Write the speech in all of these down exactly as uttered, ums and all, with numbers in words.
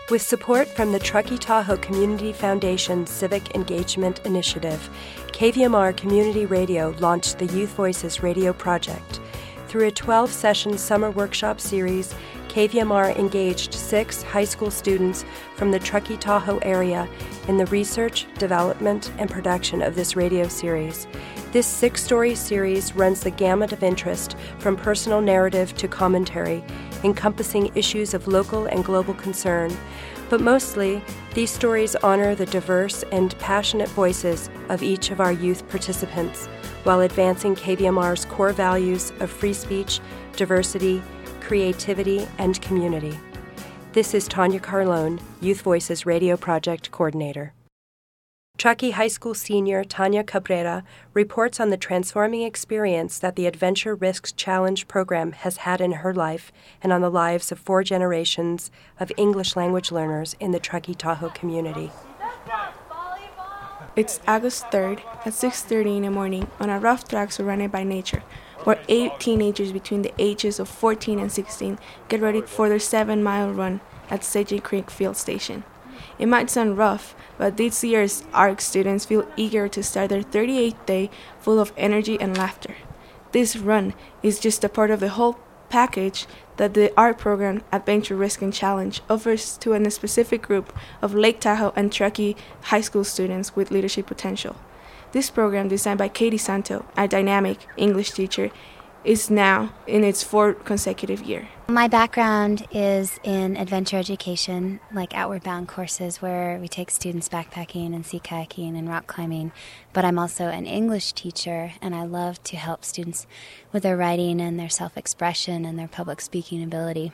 With support from the Truckee Tahoe Community Foundation Civic Engagement Initiative, K V M R Community Radio launched the Youth Voices Radio Project. Through a twelve-session summer workshop series, K V M R engaged six high school students from the Truckee Tahoe area in the research, development, and production of this radio series. This six-story series runs the gamut of interest from personal narrative to commentary, encompassing issues of local and global concern. But mostly, these stories honor the diverse and passionate voices of each of our youth participants, while advancing K V M R's core values of free speech, diversity, creativity, and community. This is Tanya Carlone, Youth Voices Radio Project Coordinator. Truckee High School senior Tanya Cabrera reports on the transforming experience that the Adventure Risks Challenge program has had in her life and on the lives of four generations of English language learners in the Truckee Tahoe community. It's August third at six thirty in the morning on a rough track surrounded by nature, where eight teenagers between the ages of fourteen and sixteen get ready for their seven-mile run at Sage Creek Field Station. It might sound rough, but this year's A R C students feel eager to start their thirty-eighth day full of energy and laughter. This run is just a part of the whole package that the A R C program Adventure Risk and Challenge offers to a specific group of Lake Tahoe and Truckee high school students with leadership potential. This program, designed by Katie Santo, a dynamic English teacher, is now in its fourth consecutive year. My background is in adventure education, like Outward Bound courses where we take students backpacking and sea kayaking and rock climbing. But I'm also an English teacher, and I love to help students with their writing and their self-expression and their public speaking ability.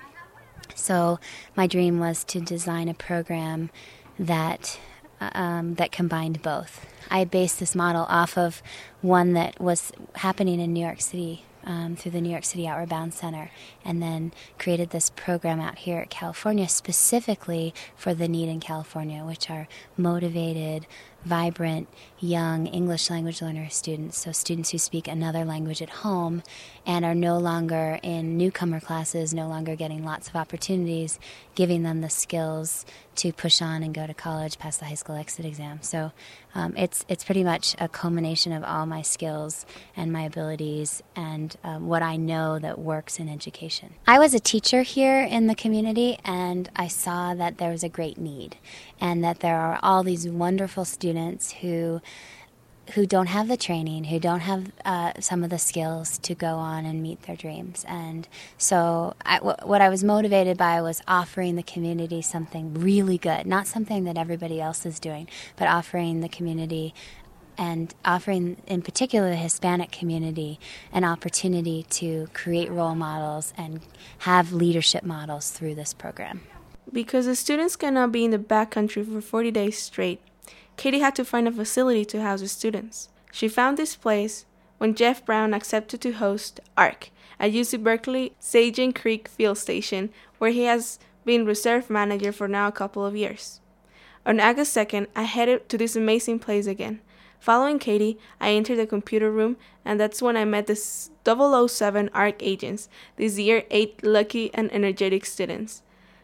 So my dream was to design a program that um, that combined both. I based this model off of one that was happening in New York City um, through the New York City Outward Bound Center, and then created this program out here at California specifically for the need in California, which are motivated, vibrant, young English language learner students, so students who speak another language at home and are no longer in newcomer classes, no longer getting lots of opportunities, giving them the skills to push on and go to college, pass the high school exit exam. So um, it's it's pretty much a culmination of all my skills and my abilities and um, what I know that works in education. I was a teacher here in the community, and I saw that there was a great need, and that there are all these wonderful students who who don't have the training, who don't have uh, some of the skills to go on and meet their dreams. And so I, w- what I was motivated by was offering the community something really good, not something that everybody else is doing, but offering the community and offering, in particular, the Hispanic community an opportunity to create role models and have leadership models through this program. Because the students cannot be in the backcountry for forty days straight, Katie had to find a facility to house the students. She found this place when Jeff Brown accepted to host A R C at U C Berkeley Sage Creek Field Station, where he has been reserve manager for now a couple of years. On August second, I headed to this amazing place again. Following Katie, I entered the computer room, and that's when I met the double oh seven A R C agents, this year eight lucky and energetic students.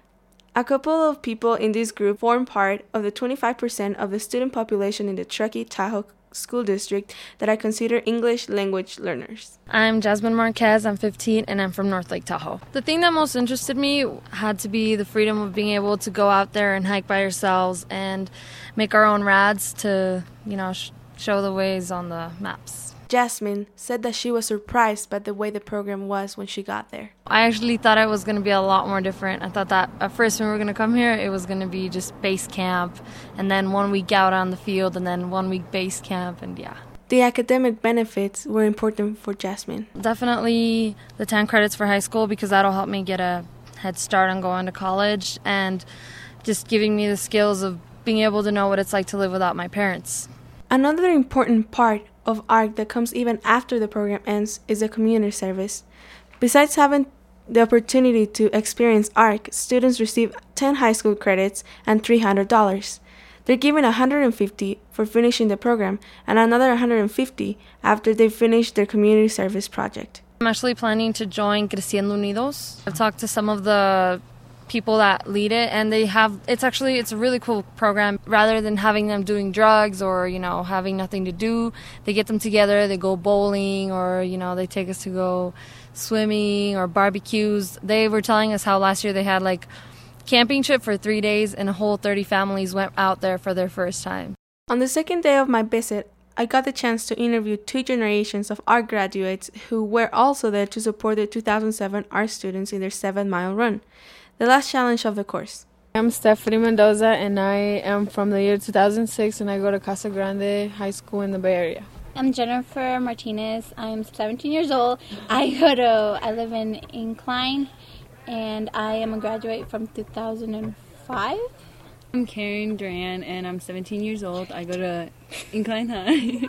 A couple of people in this group form part of the twenty-five percent of the student population in the Truckee Tahoe School District that I consider English language learners. I'm Jasmine Marquez, I'm fifteen, and I'm from North Lake Tahoe. The thing that most interested me had to be the freedom of being able to go out there and hike by ourselves and make our own rads to, you know, sh- show the ways on the maps. Jasmine said that she was surprised by the way the program was when she got there. I actually thought it was going to be a lot more different. I thought that at first when we were going to come here, it was going to be just base camp, and then one week out on the field, and then one week base camp, and yeah. The academic benefits were important for Jasmine. Definitely the ten credits for high school, because that'll help me get a head start on going to college, and just giving me the skills of being able to know what it's like to live without my parents. Another important part of A R C that comes even after the program ends is the community service. Besides having the opportunity to experience A R C, students receive ten high school credits and three hundred dollars. They're given one hundred fifty dollars for finishing the program and another one hundred fifty dollars after they finish their community service project. I'm actually planning to join Creciendo Unidos. I've talked to some of the people that lead it, and they have it's actually it's a really cool program. Rather than having them doing drugs or, you know, having nothing to do, they get them together, they go bowling, or, you know, they take us to go swimming or barbecues. They were telling us how last year they had like camping trip for three days and a whole thirty families went out there for their first time. On the second day of my visit, I got the chance to interview two generations of art graduates who were also there to support the two thousand seven art students in their seven-mile run, the last challenge of the course. I'm Stephanie Mendoza, and I am from the year two thousand six, and I go to Casa Grande High School in the Bay Area. I'm Jennifer Martinez. I'm seventeen years old. I go to, I live in Incline, and I am a graduate from two thousand five. I'm Karen Duran, and I'm seventeen years old. I go to Incline High,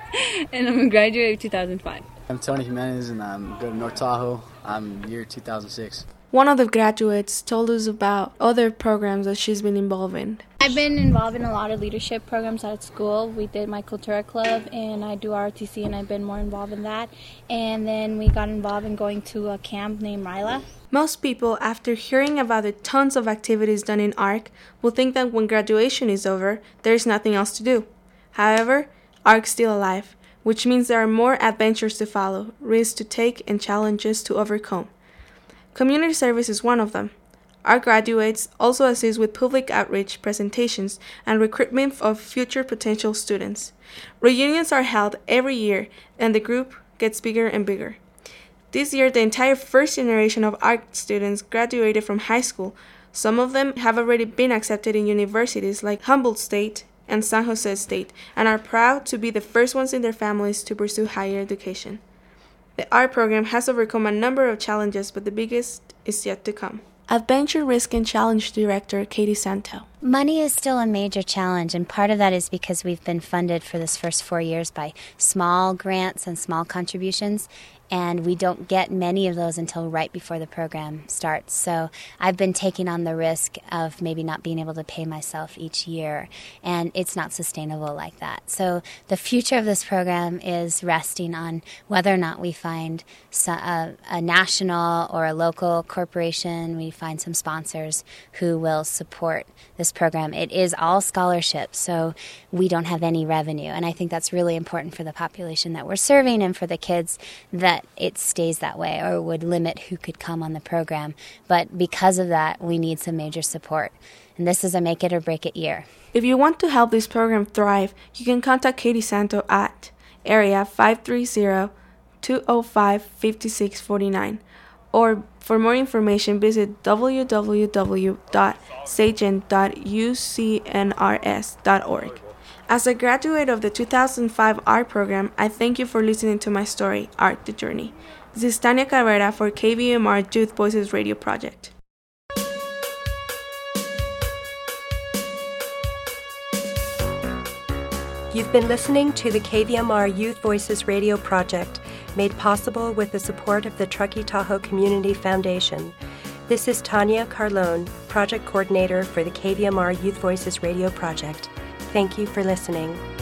and I'm a graduate of two thousand five. I'm Tony Jimenez, and I go to North Tahoe. I'm year two thousand six. One of the graduates told us about other programs that she's been involved in. I've been involved in a lot of leadership programs at school. We did my Cultura Club, and I do R O T C, and I've been more involved in that. And then we got involved in going to a camp named Ryla. Most people, after hearing about the tons of activities done in A R C, will think that when graduation is over, there is nothing else to do. However, A R C's still alive, which means there are more adventures to follow, risks to take, and challenges to overcome. Community service is one of them. Our graduates also assist with public outreach, presentations, and recruitment of future potential students. Reunions are held every year, and the group gets bigger and bigger. This year, the entire first generation of art students graduated from high school. Some of them have already been accepted in universities like Humboldt State and San Jose State, and are proud to be the first ones in their families to pursue higher education. The art program has overcome a number of challenges, but the biggest is yet to come. Adventure Risk and Challenge Director Katie Santo. Money is still a major challenge, and part of that is because we've been funded for this first four years by small grants and small contributions, and we don't get many of those until right before the program starts. So I've been taking on the risk of maybe not being able to pay myself each year, and it's not sustainable like that. So the future of this program is resting on whether or not we find a, a national or a local corporation, we find some sponsors who will support this program. It is all scholarships, so we don't have any revenue, and I think that's really important for the population that we're serving and for the kids that it stays that way, or would limit who could come on the program. But because of that, we need some major support. And this is a make it or break it year. If you want to help this program thrive, you can contact Katie Santo at area five three zero, two zero five, five six four nine. Or for more information, visit w w w dot sagen dot u c n r s dot org. As a graduate of the two thousand five art program, I thank you for listening to my story, Art the Journey. This is Tania Cabrera for K V M R Youth Voices Radio Project. You've been listening to the K V M R Youth Voices Radio Project, made possible with the support of the Truckee Tahoe Community Foundation. This is Tanya Carlone, Project Coordinator for the K V M R Youth Voices Radio Project. Thank you for listening.